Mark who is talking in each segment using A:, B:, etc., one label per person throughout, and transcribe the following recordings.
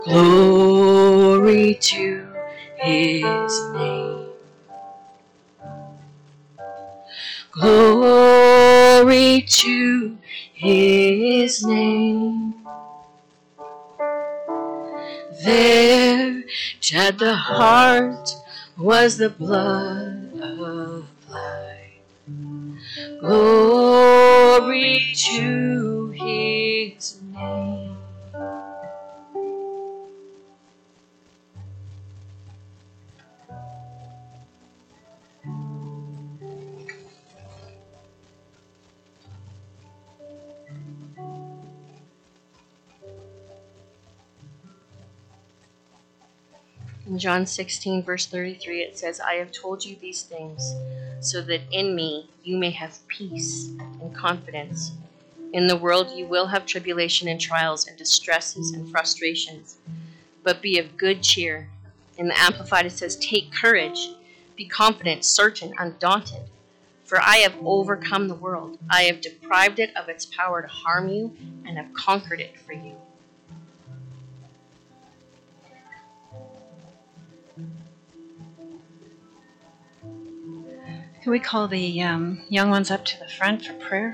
A: Glory to his name. Glory to his name. There at the heart was the blood of life. Glory to his name. In John 16, verse 33, it says, I have told you these things so that in me you may have peace and confidence. In the world you will have tribulation and trials and distresses and frustrations, but be of good cheer. In the Amplified it says, take courage, be confident, certain, undaunted. For I have overcome the world. I have deprived it of its power to harm you and have conquered it for you.
B: Can we call the young ones up to the front for prayer?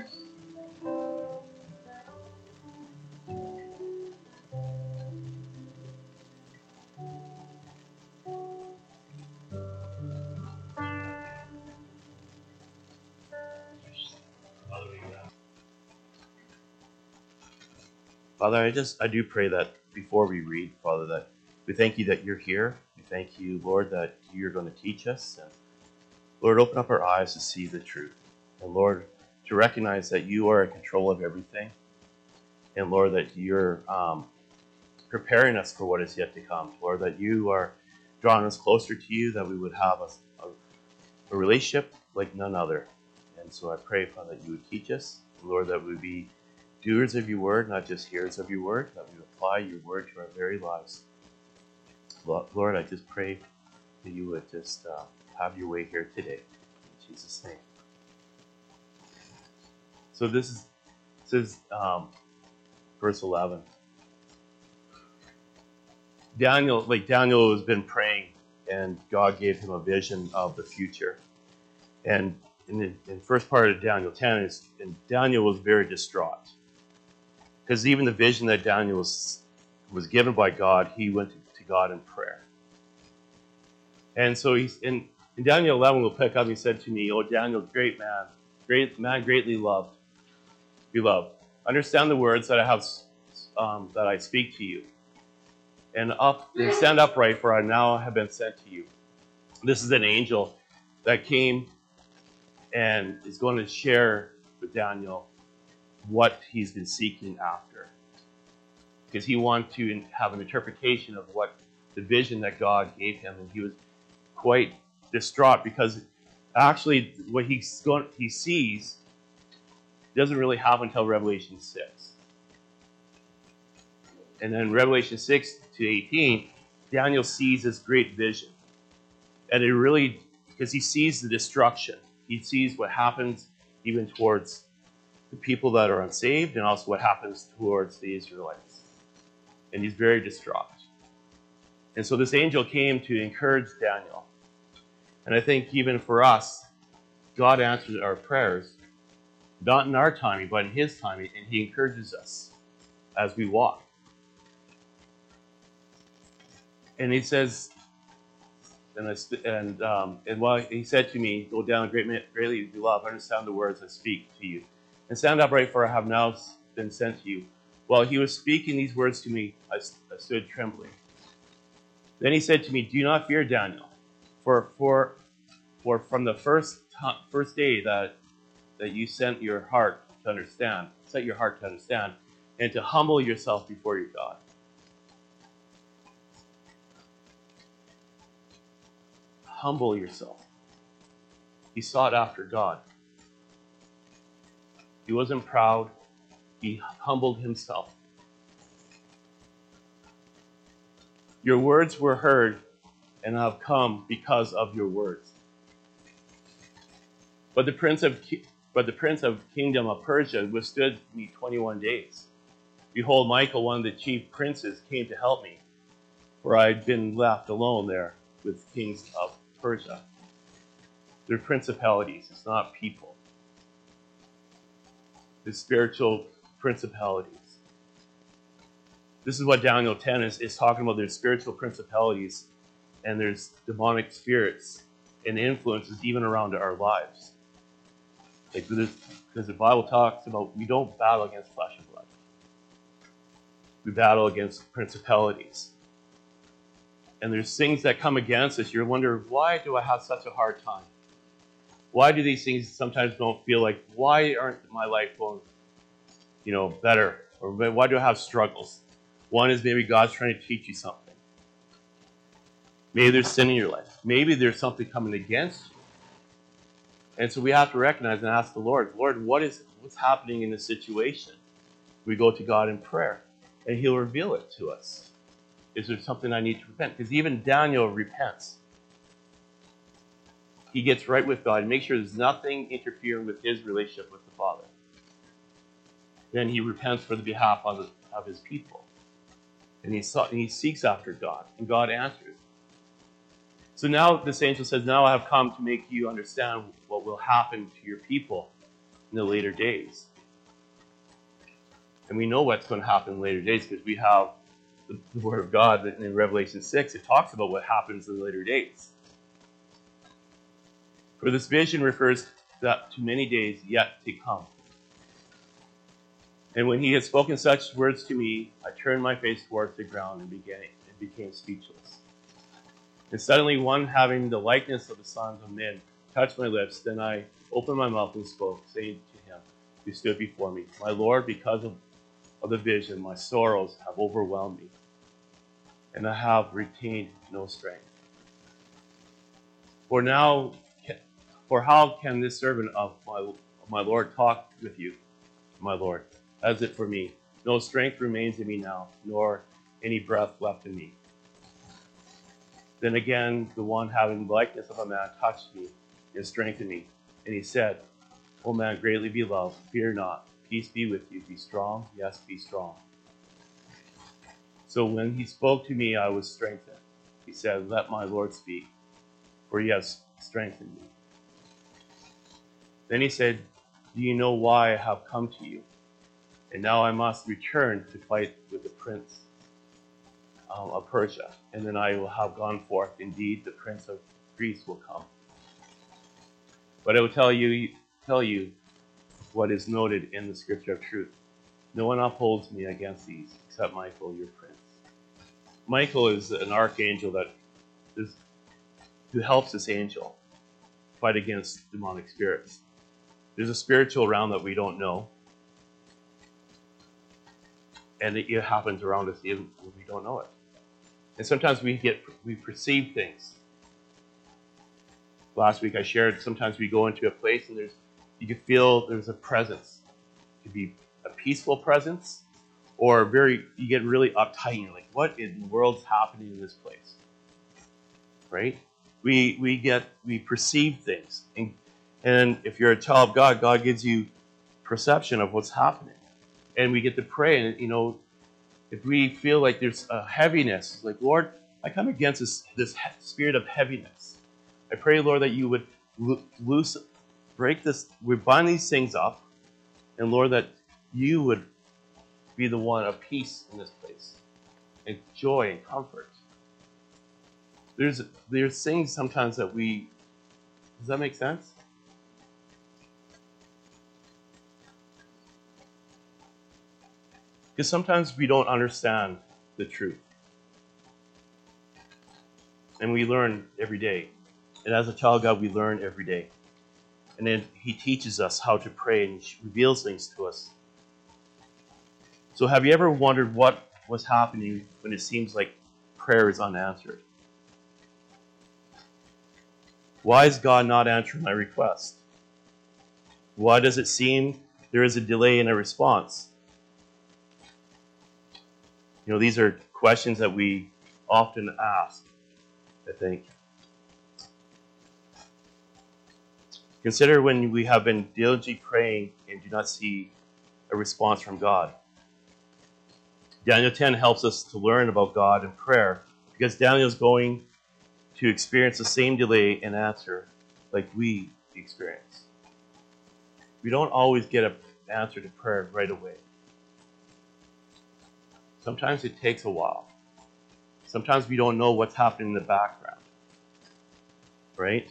C: Father, I do pray that before we read, Father, that we thank you that you're here. We thank you, Lord, that you're going to teach us. And Lord, open up our eyes to see the truth. And Lord, to recognize that you are in control of everything. And Lord, that you're preparing us for what is yet to come. Lord, that you are drawing us closer to you, that we would have a relationship like none other. And so I pray, Father, that you would teach us. Lord, that we would be doers of your word, not just hearers of your word, that we apply your word to our very lives. Lord, I just pray that you would just have your way here today. In Jesus' name. So this is verse 11. Daniel has been praying, and God gave him a vision of the future. And in the first part of Daniel 10, Daniel was very distraught. Because even the vision that Daniel was given by God, he went to God in prayer. And so in Daniel 11, we'll pick up, he said to me, "Oh, Daniel, great man, greatly loved, beloved. Understand the words that I have, that I speak to you. And stand upright, for I now have been sent to you." This is an angel that came and is going to share with Daniel what he's been seeking after. Because he wanted to have an interpretation of what the vision that God gave him. And he was quite distraught because actually what he sees doesn't really happen until Revelation 6. And then Revelation 6 to 18, Daniel sees this great vision. And it really, because he sees the destruction. He sees what happens even towards the people that are unsaved and also what happens towards the Israelites. And he's very distraught. And so this angel came to encourage Daniel. And I think even for us, God answers our prayers, not in our timing, but in his timing, and he encourages us as we walk. And he says, and while he said to me, "Go down greatly beloved, understand the words I speak to you, and stand upright, for I have now been sent to you." While he was speaking these words to me, I stood trembling. Then he said to me, "Do not fear, Daniel, for from the first day that you set your heart to understand, and to humble yourself before your God." Humble yourself. He sought after God. He wasn't proud. He humbled himself. Your words were heard, and have come because of your words. But the prince of kingdom of Persia withstood me 21 days. Behold, Michael, one of the chief princes, came to help me, For I'd been left alone there with kings of Persia. They're principalities, it's not people. They're spiritual principalities. This is what Daniel 10 is talking about. There's spiritual principalities and there's demonic spirits and influences even around our lives. Because the Bible talks about we don't battle against flesh and blood. We battle against principalities. And there's things that come against us. You're wondering, why do I have such a hard time? Why do these things sometimes don't feel like, why aren't my life going, better? Or why do I have struggles? One is maybe God's trying to teach you something. Maybe there's sin in your life. Maybe there's something coming against you. And so we have to recognize and ask the Lord, what's happening in this situation? We go to God in prayer, and He'll reveal it to us. Is there something I need to repent? Because even Daniel repents. He gets right with God and makes sure there's nothing interfering with his relationship with the Father. Then he repents for the behalf of his people. And he seeks after God, and God answers. So now this angel says, now I have come to make you understand what will happen to your people in the later days. And we know what's going to happen in later days because we have the Word of God in Revelation 6. It talks about what happens in the later days. For this vision refers to many days yet to come. And when he had spoken such words to me, I turned my face towards the ground and became speechless. And suddenly one having the likeness of the sons of men touched my lips. Then I opened my mouth and spoke, saying to him who stood before me, my Lord, because of the vision, my sorrows have overwhelmed me, and I have retained no strength. For how can this servant of my Lord talk with you, my Lord? As it for me, no strength remains in me now, nor any breath left in me. Then again, the one having the likeness of a man touched me and strengthened me. And he said, O man, greatly beloved, fear not. Peace be with you. Be strong. Yes, be strong. So when he spoke to me, I was strengthened. He said, let my Lord speak, for he has strengthened me. Then he said, do you know why I have come to you? And now I must return to fight with the prince of Persia, and then I will have gone forth. Indeed, the prince of Greece will come. But I will tell you what is noted in the scripture of truth. No one upholds me against these, except Michael, your prince. Michael is an archangel who helps this angel fight against demonic spirits. There's a spiritual realm that we don't know, and it happens around us even when we don't know it. And sometimes we perceive things. Last week I shared, sometimes we go into a place and you can feel there's a presence. It could be a peaceful presence, or you get really uptight and you're like, what in the world's happening in this place? Right? We perceive things. And if you're a child of God, God gives you perception of what's happening. And we get to pray, and if we feel like there's a heaviness, like, Lord, I come against this spirit of heaviness. I pray, Lord, that you would break this, we bind these things up, and Lord, that you would be the one of peace in this place, and joy and comfort. There's things sometimes that does that make sense? Because sometimes we don't understand the truth. And we learn every day. And as a child of God, we learn every day. And then he teaches us how to pray and reveals things to us. So have you ever wondered what was happening when it seems like prayer is unanswered? Why is God not answering my request? Why does it seem there is a delay in a response? These are questions that we often ask, I think. Consider when we have been diligently praying and do not see a response from God. Daniel 10 helps us to learn about God in prayer Because Daniel's going to experience the same delay in answer like we experience. We don't always get an answer to prayer right away. Sometimes it takes a while. Sometimes we don't know what's happening in the background. Right?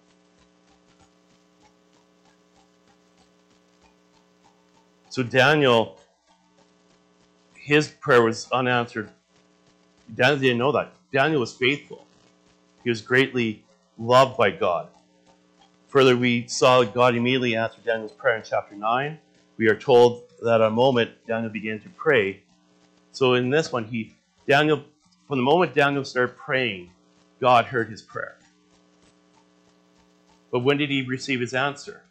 C: So Daniel, his prayer was unanswered. Daniel didn't know that. Daniel was faithful. He was greatly loved by God. Further, we saw God immediately answer Daniel's prayer in chapter 9. We are told that at a moment Daniel began to pray. So in this one, from the moment Daniel started praying, God heard his prayer. But when did he receive his answer?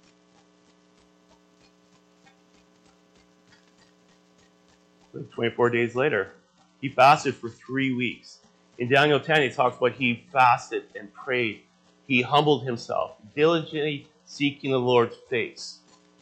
C: Like 24 days later. He fasted for 3 weeks. In Daniel 10, he talks about he fasted and prayed. He humbled himself, diligently seeking the Lord's face.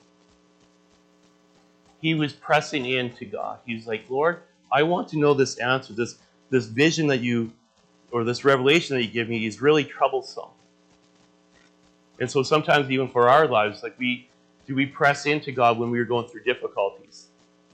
C: He was pressing into God. He was like, Lord, I want to know this answer. This vision that or this revelation that you give me is really troublesome. And so sometimes even for our lives, like do we press into God when we are going through difficulties?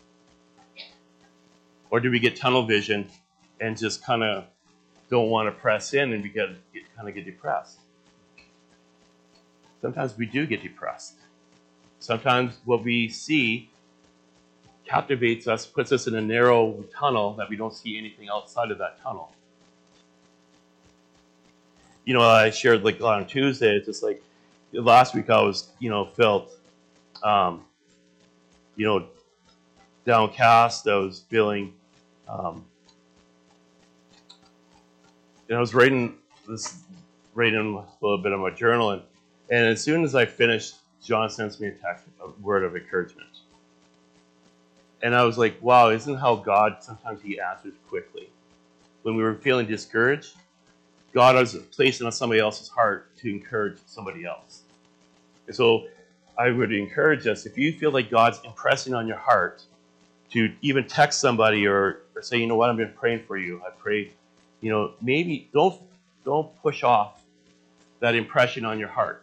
C: Or do we get tunnel vision and just kind of don't want to press in and we get depressed? Sometimes we do get depressed. Sometimes what we see captivates us, puts us in a narrow tunnel that we don't see anything outside of that tunnel. You know, I shared like on Tuesday, it's just like last week I was, felt, downcast. I was feeling, and I was writing a little bit of my journal, and as soon as I finished, John sends me a text, a word of encouragement. And I was like, wow, isn't how God, sometimes he answers quickly. When we were feeling discouraged, God was placing on somebody else's heart to encourage somebody else. And so I would encourage us, if you feel like God's impressing on your heart, to even text somebody or say, you know what, I've been praying for you. I pray, maybe don't push off that impression on your heart.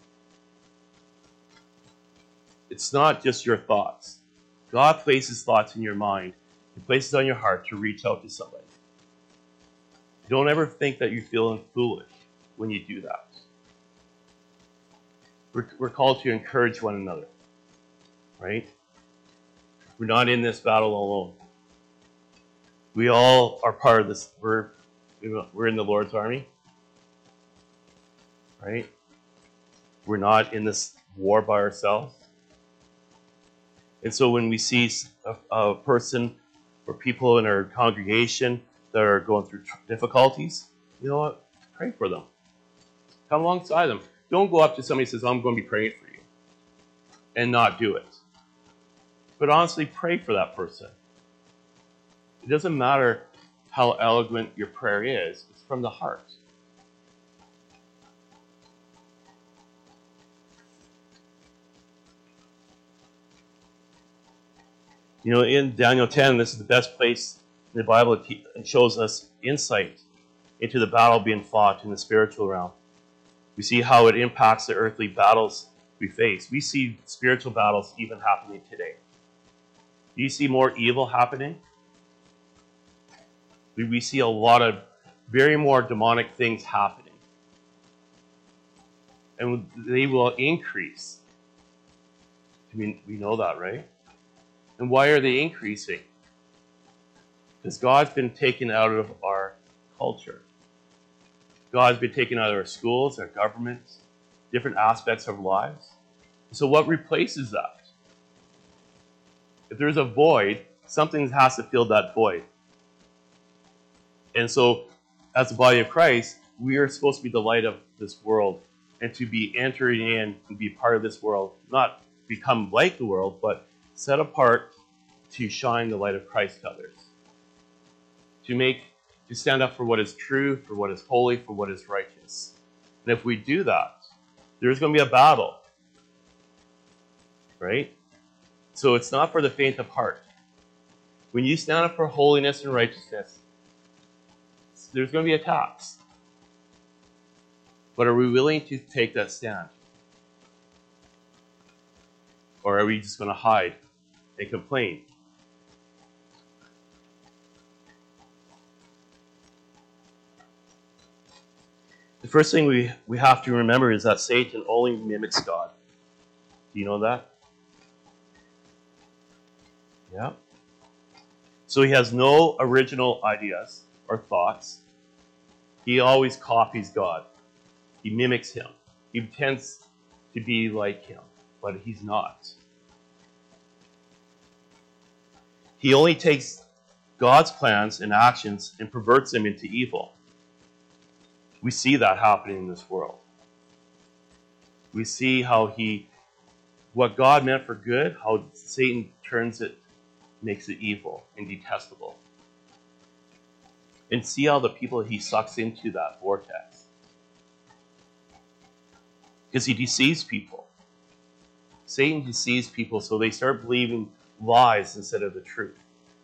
C: It's not just your thoughts. God places thoughts in your mind. He places on your heart to reach out to somebody. Don't ever think that you're feeling foolish when you do that. We're called to encourage one another, right? We're not in this battle alone. We all are part of this. We're in the Lord's army, right? We're not in this war by ourselves. And so when we see a person or people in our congregation that are going through difficulties, you know what? Pray for them. Come alongside them. Don't go up to somebody who says, I'm going to be praying for you, and not do it. But honestly, pray for that person. It doesn't matter how eloquent your prayer is. It's from the heart. In Daniel 10, this is the best place in the Bible. It shows us insight into the battle being fought in the spiritual realm. We see how it impacts the earthly battles we face. We see spiritual battles even happening today. Do you see more evil happening? We see a lot of very more demonic things happening. And they will increase. We know that, right? And why are they increasing? Because God's been taken out of our culture. God's been taken out of our schools, our governments, different aspects of lives. So what replaces that? If there's a void, something has to fill that void. And so, as the body of Christ, we are supposed to be the light of this world and to be entering in and be part of this world. Not become like the world, but set apart to shine the light of Christ to others. To stand up for what is true, for what is holy, for what is righteous. And if we do that, there's going to be a battle. Right? So it's not for the faint of heart. When you stand up for holiness and righteousness, there's going to be attacks. But are we willing to take that stand? Or are we just going to hide and complain? The first thing we have to remember is that Satan only mimics God. Do you know that? Yeah. So he has no original ideas or thoughts. He always copies God. He mimics him. He tends to be like him, but he's not. He only takes God's plans and actions and perverts them into evil. We see that happening in this world. We see how what God meant for good, how Satan turns it, makes it evil and detestable. And see how the people he sucks into that vortex. Because he deceives people. Satan deceives people so they start believing lies instead of the truth.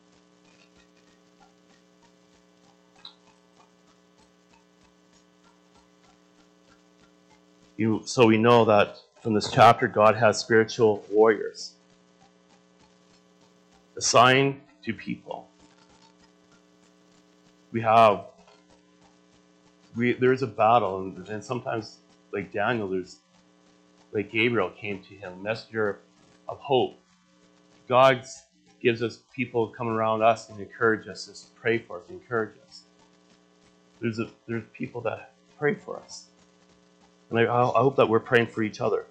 C: So we know that from this chapter, God has spiritual warriors assigned to people. There's a battle, and sometimes, like Daniel, like Gabriel came to him, messenger of hope. God gives us people coming around us and encourage us, just pray for us, encourage us. There's people that pray for us. And I hope that we're praying for each other.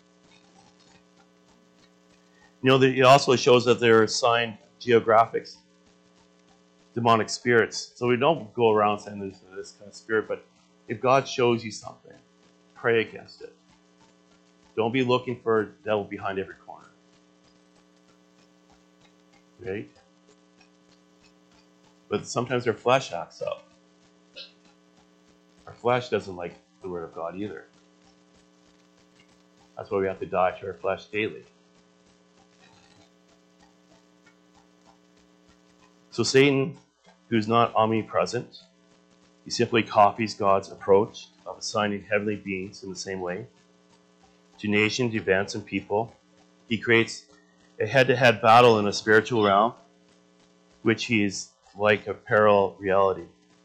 C: It also shows that there are assigned geographics, demonic spirits. So we don't go around saying there's this kind of spirit, but if God shows you something, pray against it. Don't be looking for a devil behind every corner. Right? But sometimes our flesh acts up. Our flesh doesn't like the word of God either. That's why we have to die to our flesh daily. So Satan, who's not omnipresent, he simply copies God's approach of assigning heavenly beings in the same way to nations, events, and people. He creates a head-to-head battle in a spiritual realm, which he is like a parallel reality.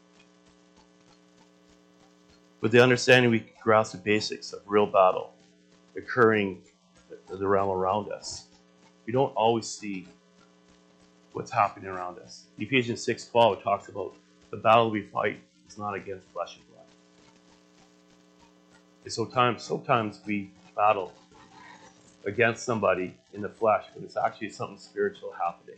C: With the understanding, we can grasp the basics of real battle occurring in the realm around us. We don't always see what's happening around us. Ephesians 6:12 talks about the battle we fight is not against flesh and blood. And sometimes we battle against somebody in the flesh, but it's actually something spiritual happening.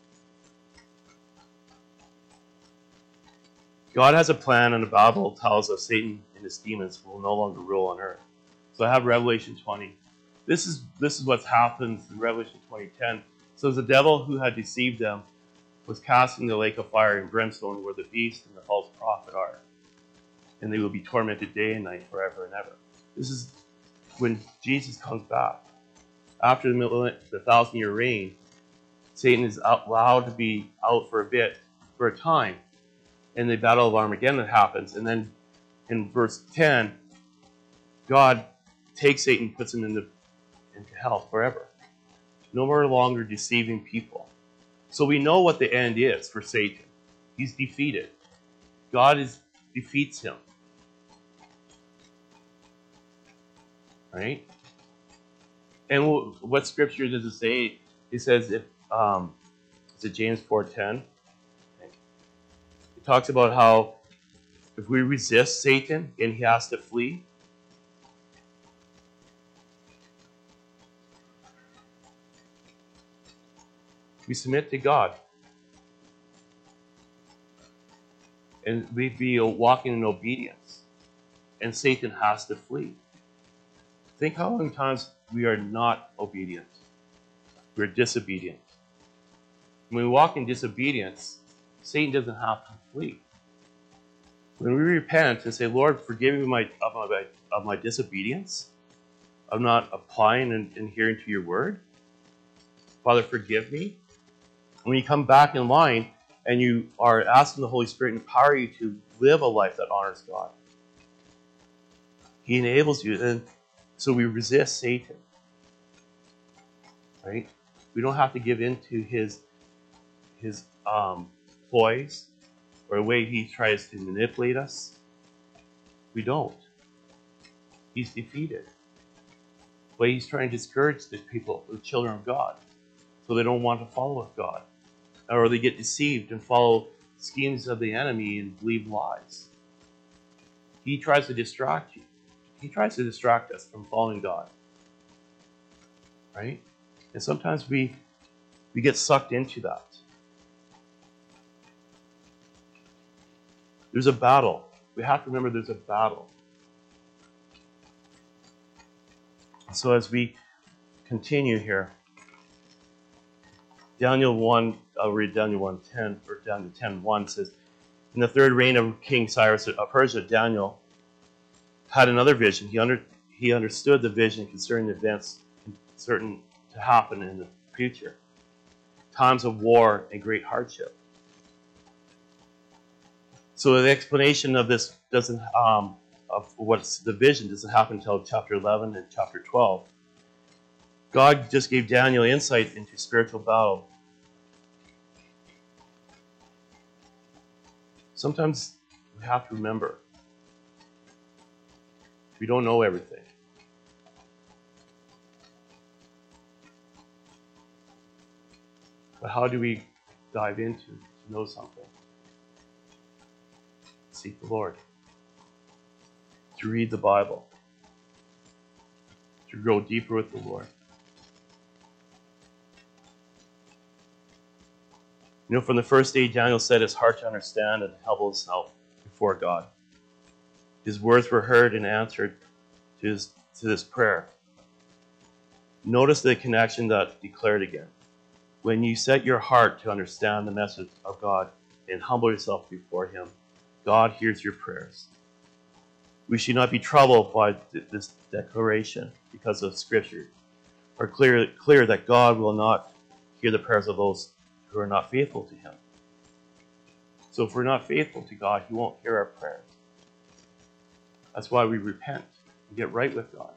C: God has a plan, and the Bible tells us Satan and his demons will no longer rule on earth. So I have Revelation 20. This is what happens in Revelation 20:10. So the devil who had deceived them was cast in the lake of fire and brimstone where the beast and the false prophet are. And they will be tormented day and night forever and ever. This is when Jesus comes back. After the 1,000-year reign, Satan is allowed to be out for a time. And the Battle of Armageddon happens. And then in verse 10, God takes Satan and puts him into hell forever. No longer deceiving people. So we know what the end is for Satan. He's defeated. God defeats him. Right? And what scripture does it say? It says, is it James 4:10? It talks about how if we resist Satan, and he has to flee. We submit to God. And we be walking in obedience. And Satan has to flee. Think how many times we are not obedient. We're disobedient. When we walk in disobedience, Satan doesn't have to flee. When we repent and say, Lord, forgive me of my disobedience, of not applying and adhering to your word, Father, forgive me. When you come back in line and you are asking the Holy Spirit to empower you to live a life that honors God. He enables you, and so we resist Satan. Right? We don't have to give in to his ploys or the way he tries to manipulate us. We don't. He's defeated. But he's trying to discourage the people, the children of God, so they don't want to follow with God. Or they get deceived and follow schemes of the enemy and believe lies. He tries to distract you. He tries to distract us from following God. Right? And sometimes we get sucked into that. There's a battle. We have to remember there's a battle. So as we continue here, Daniel 1, I'll read Daniel 1:10 or Daniel 10:1 says, in the third reign of King Cyrus of Persia, Daniel had another vision. He understood the vision concerning the events certain to happen in the future, times of war and great hardship. So the explanation of this doesn't, of what's the vision doesn't happen until chapter 11 and chapter 12. God just gave Daniel insight into spiritual battle. Sometimes we have to remember we don't know everything. But how do we dive into to know something? Seek the Lord. To read the Bible. To grow deeper with the Lord. You know, from the first day, Daniel set his heart to understand and humble himself before God. His words were heard and answered to this prayer. Notice the connection that declared again. When you set your heart to understand the message of God and humble yourself before Him, God hears your prayers. We should not be troubled by this declaration because of Scripture. Or clear that God will not hear the prayers of those who are not faithful to Him. So if we're not faithful to God, He won't hear our prayers. That's why we repent and get right with God.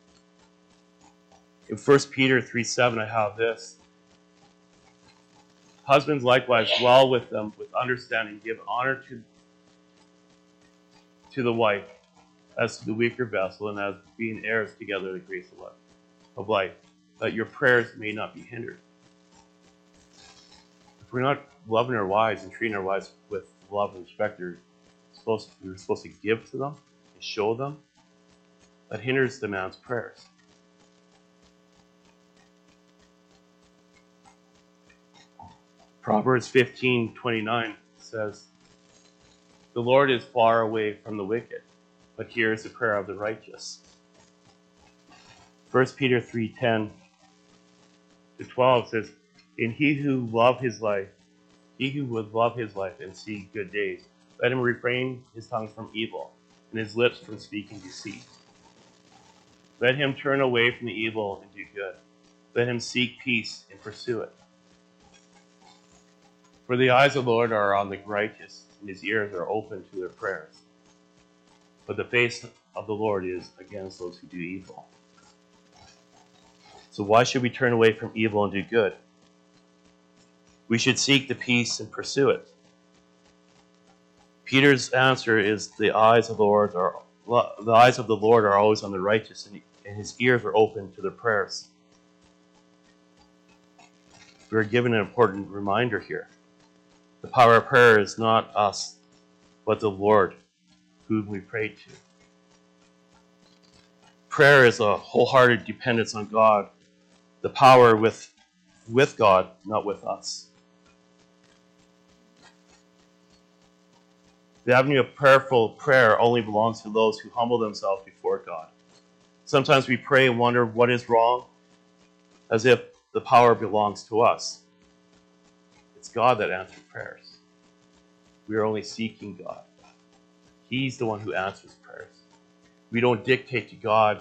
C: In 1 Peter 3:7, I have this. Husbands likewise dwell with them with understanding, give honor to the wife as to the weaker vessel, and as being heirs together of the grace of life, that your prayers may not be hindered. If we're not loving our wives and treating our wives with love and respect, we're supposed to give to them and show them, that hinders the man's prayers. Proverbs 15:29 says, the Lord is far away from the wicked, but hears the prayer of the righteous. 1 Peter 3:10-12 says, and he who would love his life and see good days, let him refrain his tongue from evil, and his lips from speaking deceit. Let him turn away from the evil and do good. Let him seek peace and pursue it. For the eyes of the Lord are on the righteous, and his ears are open to their prayers. But the face of the Lord is against those who do evil. So why should we turn away from evil and do good? We should seek the peace and pursue it. Peter's answer is the eyes of the Lord are always on the righteous, and his ears are open to their prayers. We are given an important reminder here. The power of prayer is not us, but the Lord whom we pray to. Prayer is a wholehearted dependence on God, the power with God, not with us. The avenue of prayerful prayer only belongs to those who humble themselves before God. Sometimes we pray and wonder what is wrong, as if the power belongs to us. It's God that answers prayers. We are only seeking God. He's the one who answers prayers. We don't dictate to God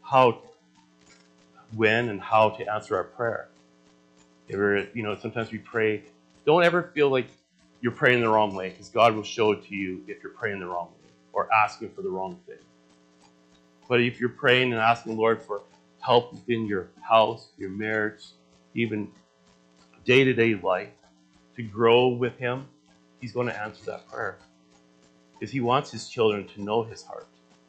C: when and how to answer our prayer. Sometimes we pray. Don't ever feel like you're praying the wrong way, because God will show it to you if you're praying the wrong way or asking for the wrong thing. But if you're praying and asking the Lord for help in your house, your marriage, even day-to-day life, to grow with Him, He's going to answer that prayer. Because He wants His children to know His heart.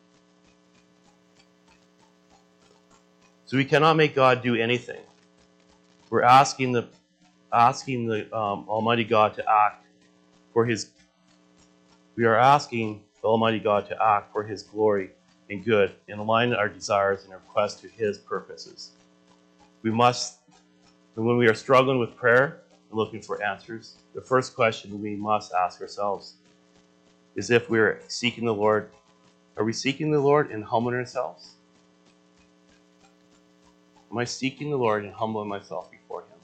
C: So we cannot make God do anything. We're asking the Almighty God to act for His. We are asking the Almighty God to act for His glory and good, and align our desires and requests to His purposes. We must, and when we are struggling with prayer and looking for answers, the first question we must ask ourselves is if we're seeking the Lord. Are we seeking the Lord and humbling ourselves? Am I seeking the Lord and humbling myself before Him?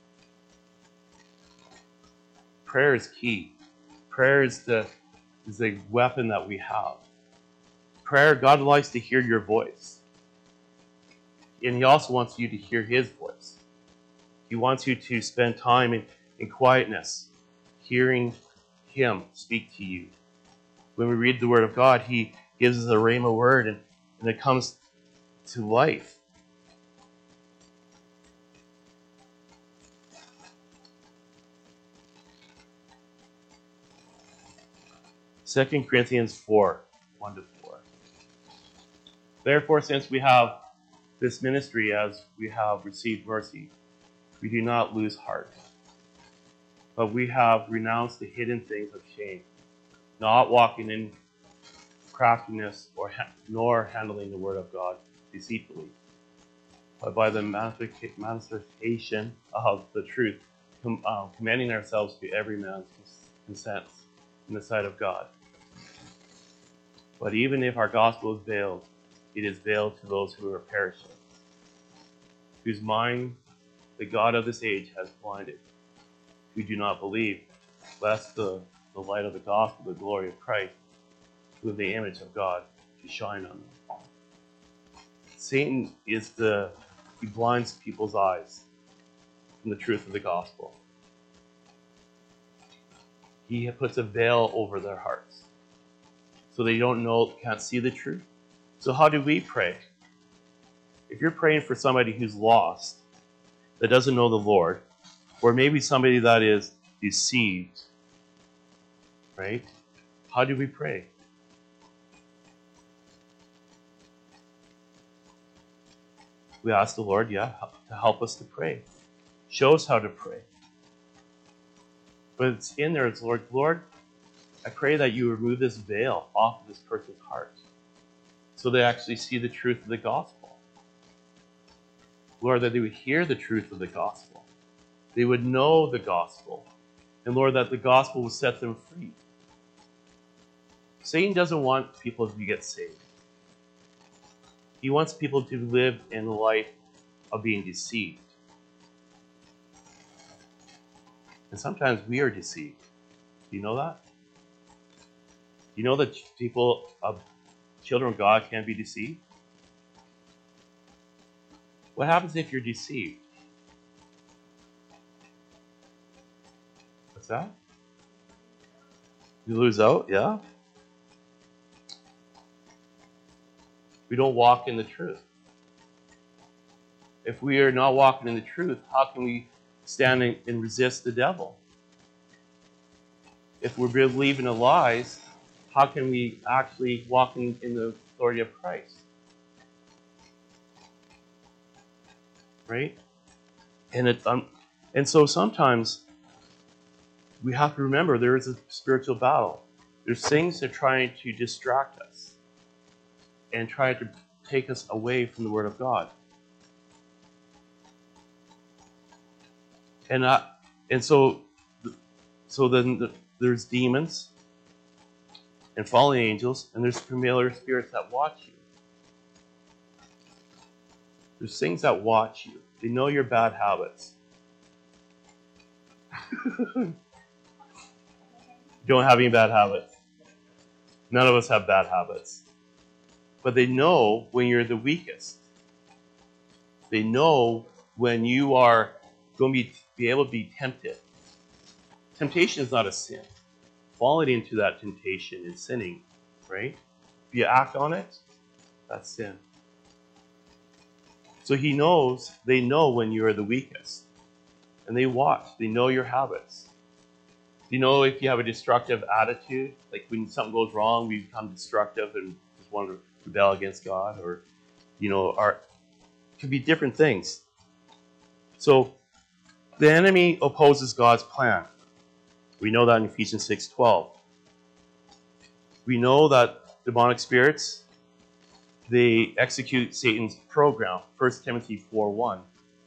C: Prayer is key. Prayer is the weapon that we have. Prayer, God likes to hear your voice. And He also wants you to hear His voice. He wants you to spend time in quietness, hearing Him speak to you. When we read the Word of God, He gives us a rhema word, and it comes to life. 2 Corinthians 4, 1-4. Therefore, since we have this ministry as we have received mercy, we do not lose heart. But we have renounced the hidden things of shame, not walking in craftiness nor handling the word of God deceitfully, but by the manifestation of the truth, commending ourselves to every man's consent in the sight of God. But even if our gospel is veiled, it is veiled to those who are perishing, whose mind the God of this age has blinded, who do not believe, lest the light of the gospel, the glory of Christ, who is the image of God, to shine on them. Satan he blinds people's eyes from the truth of the gospel. He puts a veil over their hearts, so they can't see the truth. So how do we pray? If you're praying for somebody who's lost, that doesn't know the Lord, or maybe somebody that is deceived, right? How do we pray? We ask the Lord, to help us to pray. Show us how to pray. But it's in there, it's Lord, I pray that you remove this veil off of this person's heart so they actually see the truth of the gospel. Lord, that they would hear the truth of the gospel. They would know the gospel. And Lord, that the gospel will set them free. Satan doesn't want people to get saved. He wants people to live in the life of being deceived. And sometimes we are deceived. Do you know that? Do you know that children of God can be deceived? What happens if you're deceived? What's that? You lose out, yeah? We don't walk in the truth. If we are not walking in the truth, how can we stand and resist the devil? If we're believing the lies, how can we actually walk in the authority of Christ? Right? And so sometimes we have to remember there is a spiritual battle. There's things that are trying to distract us and try to take us away from the Word of God. And so then there's demons and fallen angels, and there's familiar spirits that watch you. There's things that watch you. They know your bad habits. You don't have any bad habits. None of us have bad habits. But they know when you're the weakest. They know when you are going to be able to be tempted. Temptation is not a sin. Falling into that temptation is sinning, right? If you act on it, that's sin. So they know when you are the weakest. And they watch, they know your habits. You know if you have a destructive attitude, like when something goes wrong, we become destructive and just want to rebel against God, or, it could be different things. So the enemy opposes God's plan. We know that in Ephesians 6:12. We know that demonic spirits, they execute Satan's program. 1 Timothy 4:1.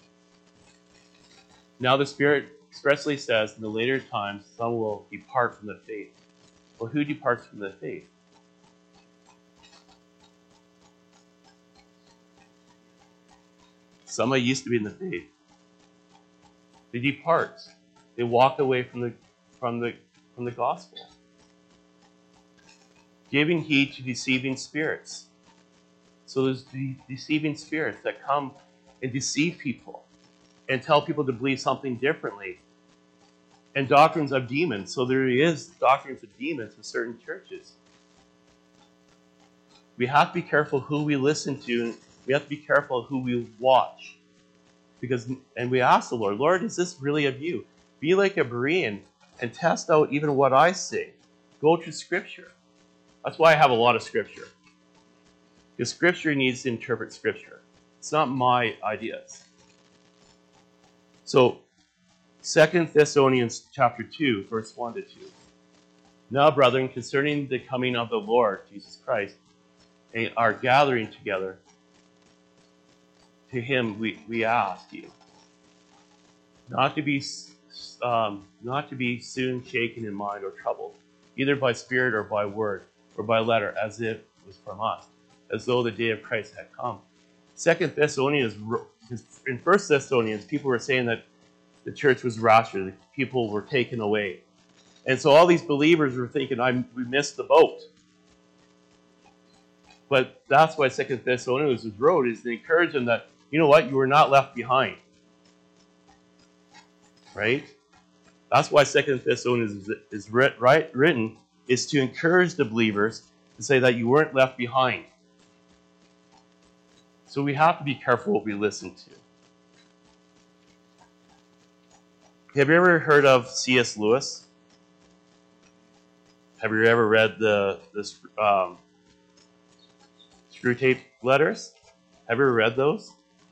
C: Now the Spirit expressly says in the later times some will depart from the faith. Well, who departs from the faith? Somebody used to be in the faith. They depart. They walk away from the gospel, giving heed to deceiving spirits. So there's deceiving spirits that come and deceive people and tell people to believe something differently. And doctrines of demons. So there is doctrines of demons in certain churches. We have to be careful who we listen to. We have to be careful who we watch. And we ask the Lord, is this really of you? Be like a Berean and test out even what I say. Go to Scripture. That's why I have a lot of Scripture. Because Scripture needs to interpret Scripture. It's not my ideas. So, 2 Thessalonians chapter 2, verse 1 to 2. Now, brethren, concerning the coming of the Lord Jesus Christ, and our gathering together, to him we ask you, not to be soon shaken in mind or troubled, either by spirit or by word, or by letter, as if it was from us, as though the day of Christ had come. 2 Thessalonians, in 1 Thessalonians, people were saying that the church was raptured, people were taken away. And so all these believers were thinking, we missed the boat. But that's why 2 Thessalonians was wrote, is to encourage them that, you know what, you were not left behind. Right? That's why 2 Thessalonians is written, is to encourage the believers to say that you weren't left behind. So we have to be careful what we listen to. Have you ever heard of C.S. Lewis? Have you ever read the Screw Tape Letters? Have you ever read those?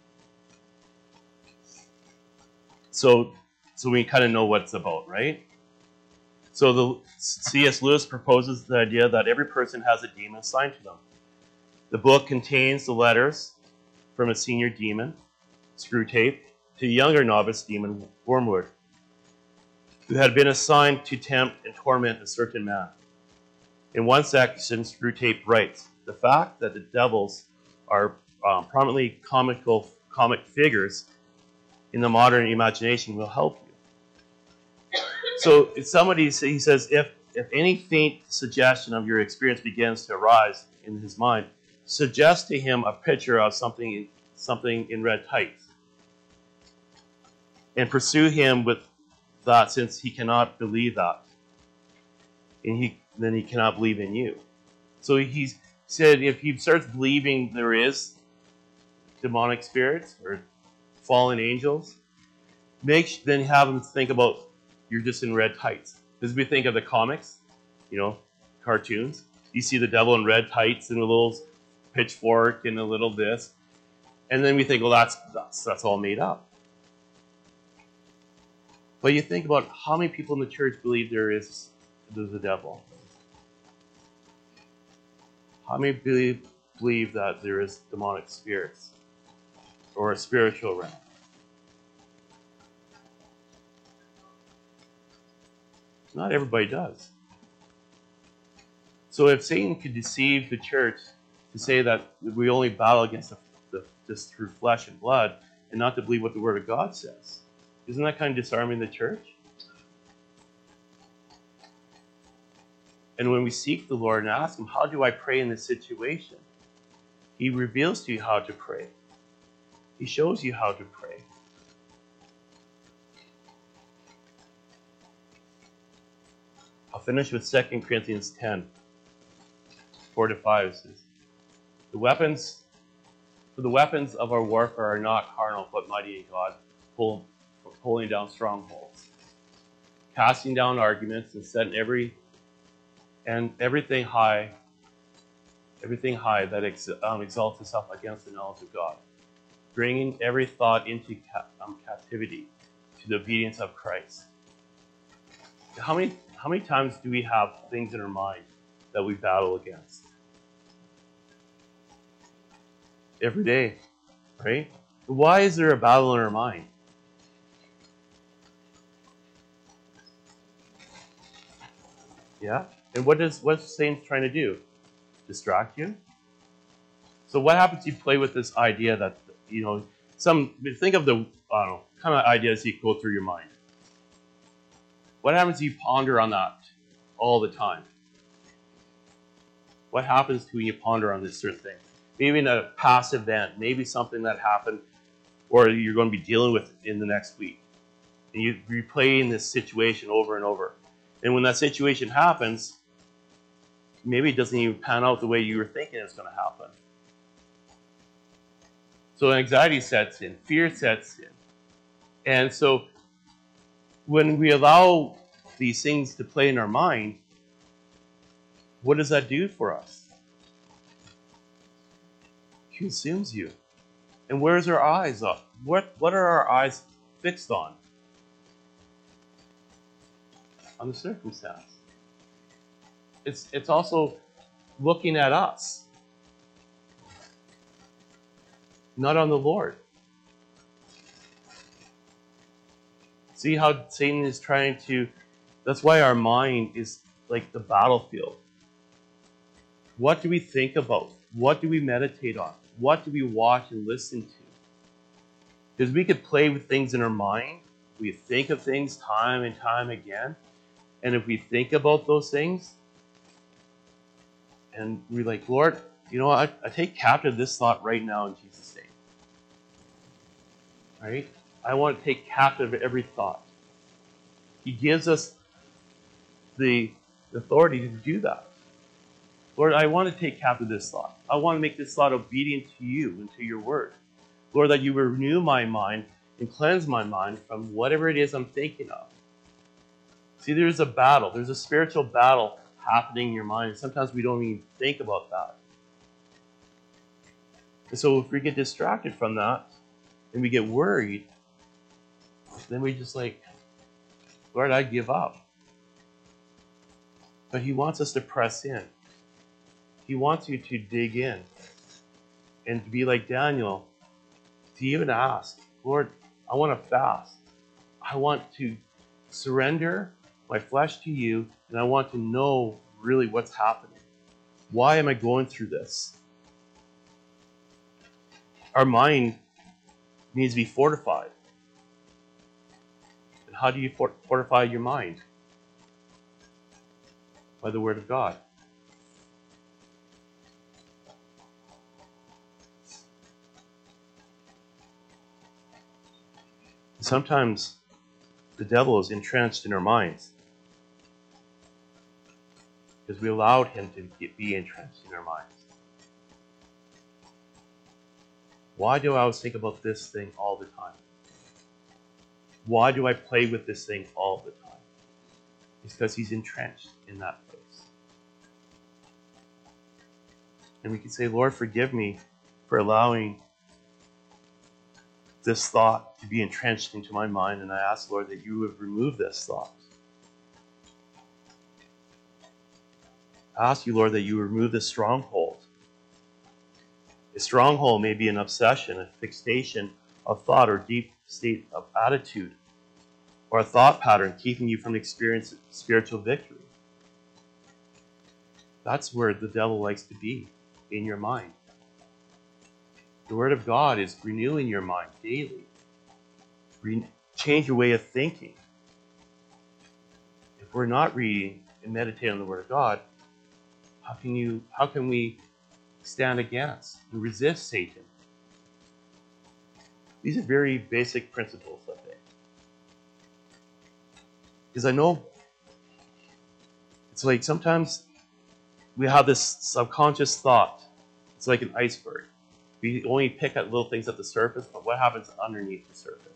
C: So we kind of know what it's about, right? So the C.S. Lewis proposes the idea that every person has a demon assigned to them. The book contains the letters from a senior demon, Screwtape, to a younger novice demon, Wormwood, who had been assigned to tempt and torment a certain man. In one section, Screwtape writes, the fact that the devils are prominently comic figures in the modern imagination will help you. So if he says, if any faint suggestion of your experience begins to arise in his mind, suggest to him a picture of something in red tights, and pursue him with that, since he cannot believe that, and then he cannot believe in you. So he said, if he starts believing there is demonic spirits or fallen angels, then have him think about you're just in red tights. Because we think of the comics, cartoons. You see the devil in red tights and a little pitchfork and a little this, and then we think, well, that's all made up. But you think about how many people in the church believe there's a devil. How many believe that there is demonic spirits or a spiritual realm? Not everybody does. So if Satan could deceive the church to say that we only battle against just through flesh and blood, and not to believe what the Word of God says, isn't that kind of disarming the church? And when we seek the Lord and ask him, how do I pray in this situation? He reveals to you how to pray. He shows you how to pray. finish with 2 Corinthians 10, 4-5. It says, For the weapons of our warfare are not carnal, but mighty in God, pulling down strongholds, casting down arguments, and setting everything high that exalts itself against the knowledge of God, bringing every thought into captivity to the obedience of Christ. How many times do we have things in our mind that we battle against? Every day, right? Why is there a battle in our mind? Yeah? And what's Satan's trying to do? Distract you? So what happens if you play with this idea that, think of the, kind of ideas that go through your mind. What happens if you ponder on that all the time? What happens when you ponder on this certain thing? Maybe in a past event, maybe something that happened or you're going to be dealing with in the next week. And you replay this situation over and over. And when that situation happens, maybe it doesn't even pan out the way you were thinking it's going to happen. So anxiety sets in, fear sets in. And so when we allow these things to play in our mind, what does that do for us? It consumes you. And where's our eyes up? What are our eyes fixed on? On the circumstance. It's also looking at us, not on the Lord. See how Satan is trying to... That's why our mind is like the battlefield. What do we think about? What do we meditate on? What do we watch and listen to? Because we could play with things in our mind. We think of things time and time again. And if we think about those things, and we're like, Lord, I take captive this thought right now in Jesus' name. Right? I want to take captive every thought. He gives us the authority to do that. Lord, I want to take captive this thought. I want to make this thought obedient to you and to your word. Lord, that you renew my mind and cleanse my mind from whatever it is I'm thinking of. See, there's a battle. There's a spiritual battle happening in your mind. Sometimes we don't even think about that. And so if we get distracted from that and we get worried, then we just like, Lord, I give up. But he wants us to press in. He wants you to dig in and to be like Daniel, to even ask, Lord, I want to fast. I want to surrender my flesh to you, and I want to know really what's happening. Why am I going through this? Our mind needs to be fortified. And how do you fortify your mind? By the Word of God. Sometimes the devil is entrenched in our minds because we allowed him to be entrenched in our minds. Why do I always think about this thing all the time? Why do I play with this thing all the time? It's because he's entrenched in that place. And we can say, Lord, forgive me for allowing this thought to be entrenched into my mind, and I ask, Lord, that you would remove this thought. I ask you, Lord, that you remove this stronghold. A stronghold may be an obsession, a fixation of thought or deep state of attitude, or a thought pattern keeping you from experiencing spiritual victory. That's where the devil likes to be, in your mind. The Word of God is renewing your mind daily. Change your way of thinking. If we're not reading and meditating on the Word of God, how can we stand against and resist Satan? These are very basic principles, I think. Because I know like sometimes we have this subconscious thought. It's like an iceberg. We only pick at little things at the surface, but what happens underneath the surface?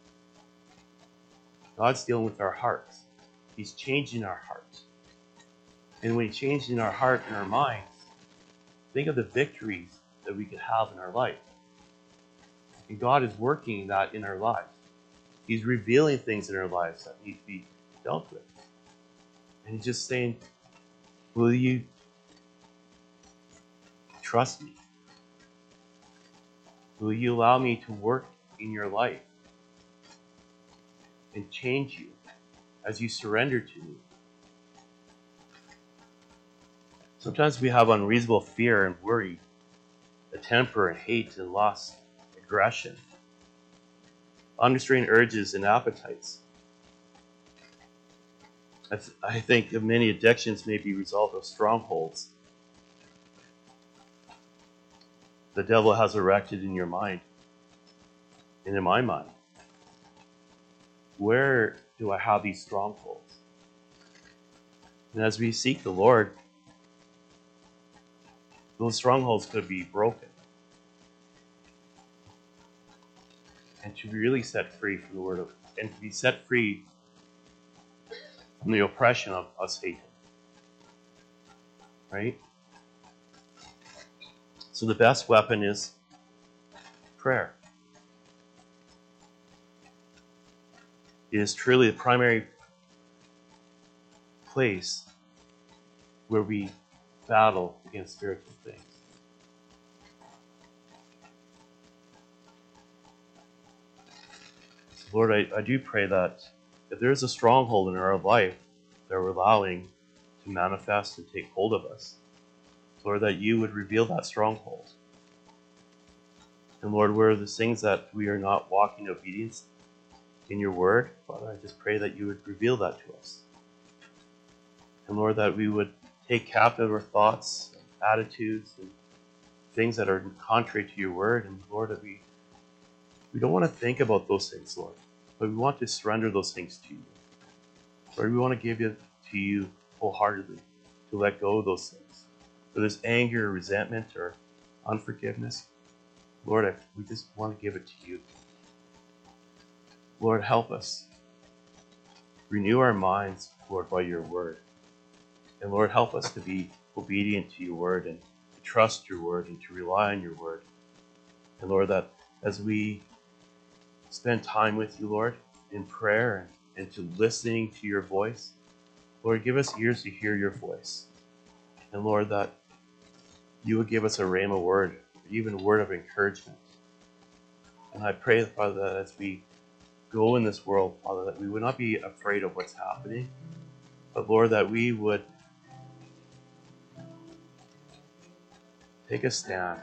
C: God's dealing with our hearts. He's changing our hearts. And when He's changing our heart and our minds, think of the victories that we could have in our life. And God is working that in our lives. He's revealing things in our lives that need to be dealt with. And He's just saying, will you trust me? Will you allow me to work in your life and change you as you surrender to me? Sometimes we have unreasonable fear and worry, a temper and hate and lust, aggression, unrestrained urges and appetites. I think of many addictions may be a result of strongholds the devil has erected in your mind and in my mind. Where do I have these strongholds? And as we seek the Lord, those strongholds could be broken. And to be really set free from the word of, and to be set free from the oppression of Satan. Right? So the best weapon is prayer. It is truly the primary place where we battle against spiritual things. So Lord, I do pray that if there is a stronghold in our life that we're allowing to manifest and take hold of us, Lord, that you would reveal that stronghold. And Lord, where the things that we are not walking in obedience in your word, Father, I just pray that you would reveal that to us. And Lord, that we would take captive our thoughts, attitudes, and things that are contrary to your word. And Lord, that we don't want to think about those things, Lord, but we want to surrender those things to you. Lord, we want to give it to you wholeheartedly, to let go of those things. Whether there's anger or resentment or unforgiveness, Lord, we just want to give it to you. Lord, help us. Renew our minds, Lord, by your word. And Lord, help us to be obedient to your word and to trust your word and to rely on your word. And Lord, that as we spend time with you, Lord, in prayer and to listening to your voice, Lord, give us ears to hear your voice. And Lord, that you would give us a rhema word, even a word of encouragement. And I pray, Father, that as we go in this world, Father, that we would not be afraid of what's happening, but Lord, that we would take a stand,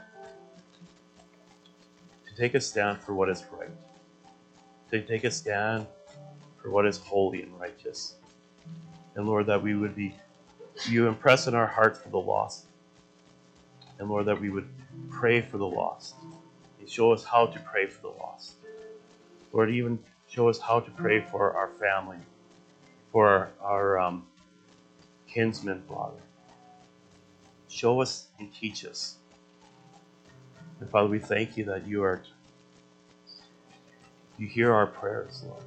C: to take a stand for what is right, to take a stand for what is holy and righteous. And Lord, that we would be, you impress in our hearts for the lost. And Lord, that we would pray for the lost. And show us how to pray for the lost. Lord, even show us how to pray for our family, for our kinsmen, Father. Show us and teach us. And Father, we thank you that you hear our prayers, Lord.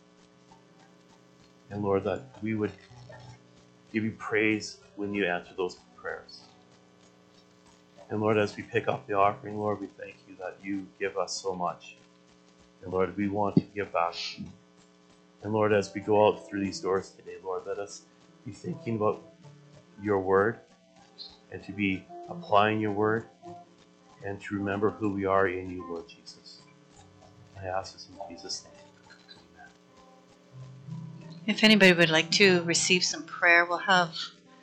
C: And Lord, that we would give you praise when you answer those prayers. And Lord, as we pick up the offering, Lord, we thank you that you give us so much. And Lord, we want to give back. And Lord, as we go out through these doors today, Lord, let us be thinking about your word and to be applying your word and to remember who we are in you, Lord Jesus. I ask this in Jesus' name. Amen.
B: If anybody would like to receive some prayer, we'll have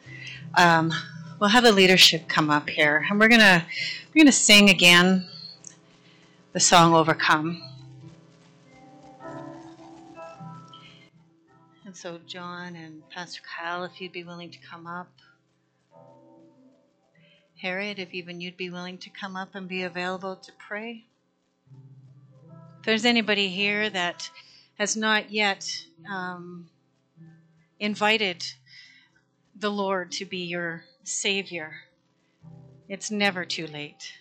B: the leadership come up here, and we're gonna sing again the song "Overcome." And so, John and Pastor Kyle, if you'd be willing to come up, Harriet, if even you'd be willing to come up and be available to pray. If there's anybody here that has not yet invited the Lord to be your Savior. It's never too late.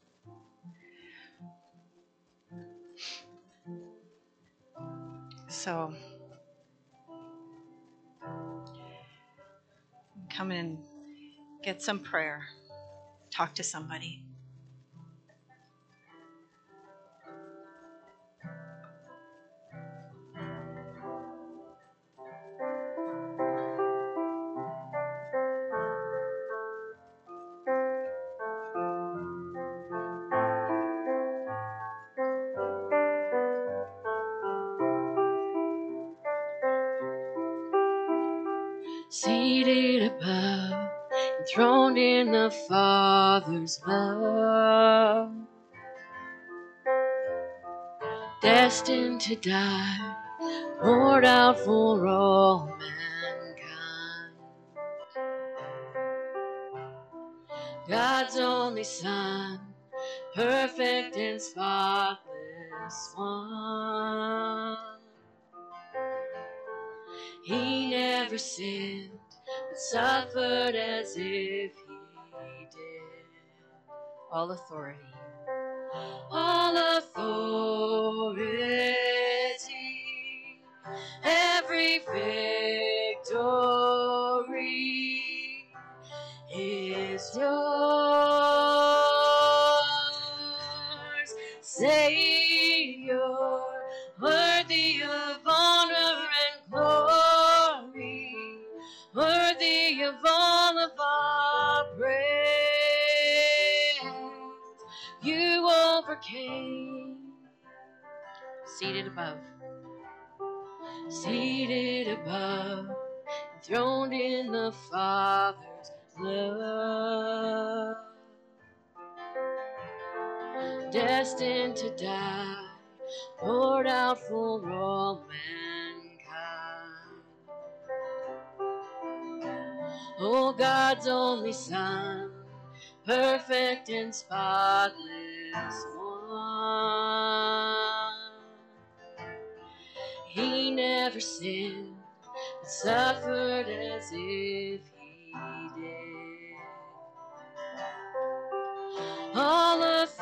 B: So come and get some prayer. Talk to somebody.
A: Seated above, enthroned in the Father's love, destined to die, poured out for all mankind. God's only Son, perfect and spotless one. He never sinned, but suffered as if he did. All authority. All authority, every victory is yours, Savior, worthy of honor and glory, worthy of all of our praise. You overcame, seated above, enthroned in the Father's love, destined to die, poured out for all mankind. Oh, God's only Son, perfect and spotless one. He never sinned, but suffered as if he did. All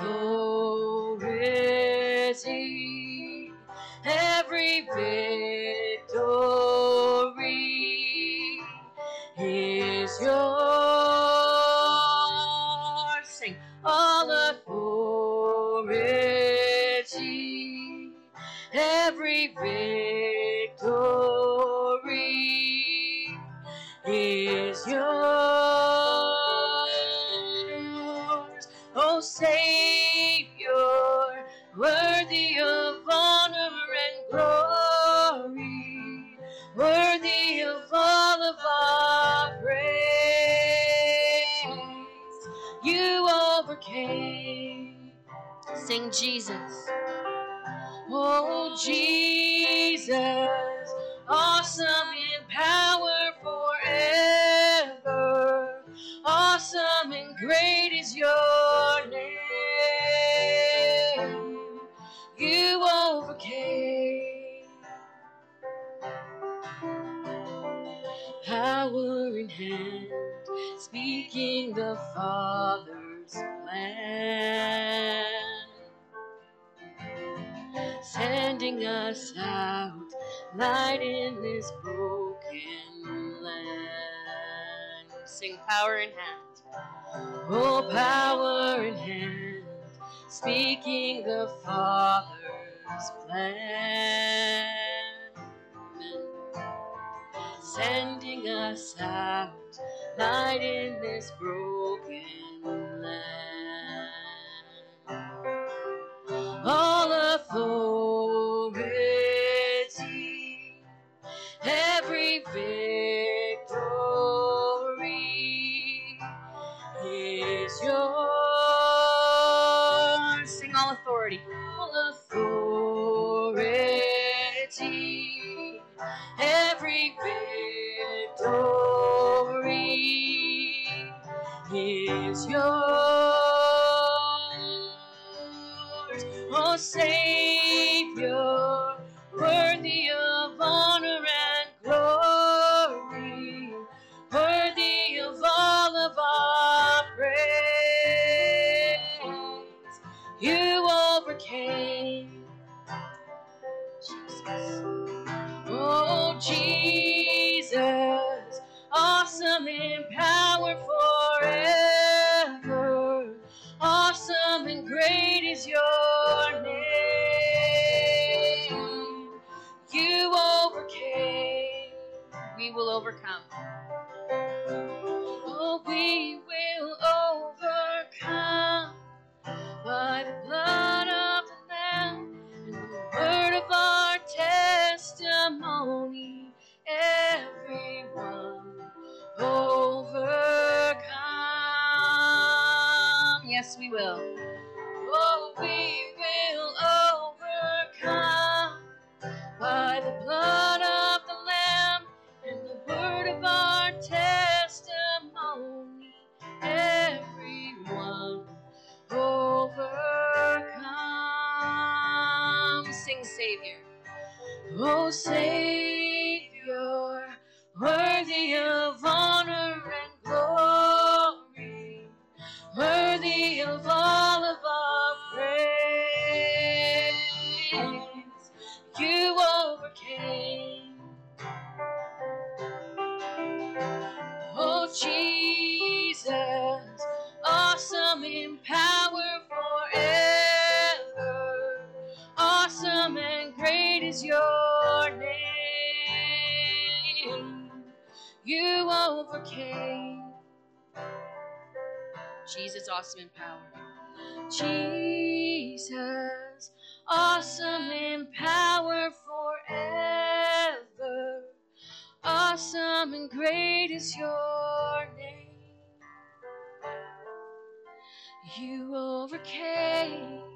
A: authority, every victory is yours. Sing. All authority, every victory is yours. Oh, Savior, worthy of honor and glory, worthy of all of our praise. You overcame. Sing Jesus. Oh, Jesus, awesome in power forever. Awesome and great is your name. You overcame. Power in hand, speaking the Father's plan, sending us out, light in this broken land. Sing power in hand. Oh, power in hand, speaking the Father's plan. Amen. Sending us out, light in this broken land. All authority, every victory is yours. Sing all authority. All authority, every victory is yours. Oh, Savior, worthy of honor and glory, worthy
B: overcome.
A: Oh, we will overcome by the blood of the Lamb and the word of our testimony. Everyone overcome. Yes, we will. Oh, we will overcome by the blood of the Lamb and the word of our testimony. Everyone overcome. Sing, Savior. Oh, Savior, worthy of honor and glory, worthy of all of our praise. You overcame. Oh, Jesus, awesome in power forever. Awesome and great is your name. You overcame. Jesus, awesome in power. Jesus, awesome in power forever. Awesome and great is your name. You overcame.